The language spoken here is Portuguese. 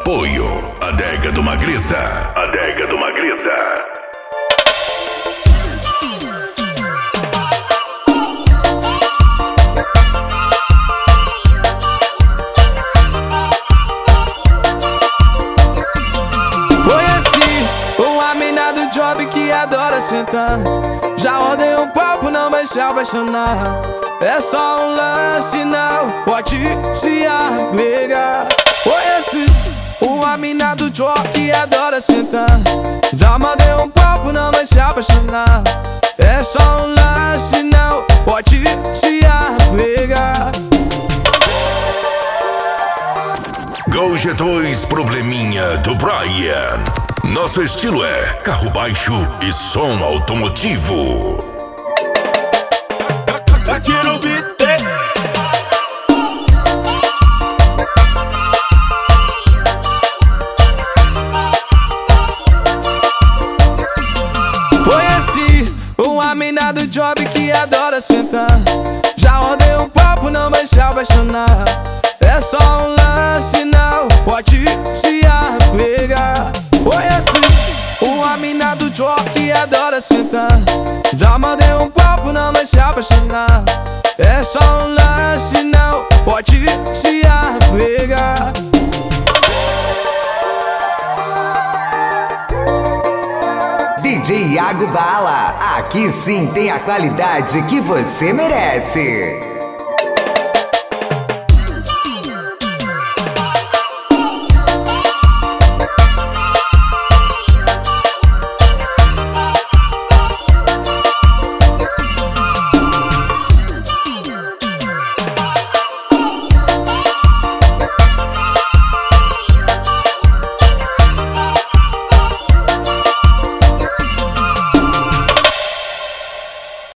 Apoio Adega do Magreza. Adega do Magreza. Job que adora sentar. Já rodei um papo, não vai se apaixonar. É só um lance, não pode se apegar. Conheci uma mina do job que adora sentar. Já mandei um papo, não vai se apaixonar. É só um lance, não pode se apegar. Gol G2 Probleminha do Brian. Nosso estilo é carro baixo e som automotivo. Aqui no beat. Conheci uma mina do job que adora sentar. Já rodei um papo, não vai se apaixonar. É só um lance, não pode se apegar. Conheci uma mina do job que adora sentar. Já mandei um papo, não vai se apaixonar. É só um lance, não pode se apegar. DJ Iago Bala, aqui sim tem a qualidade que você merece.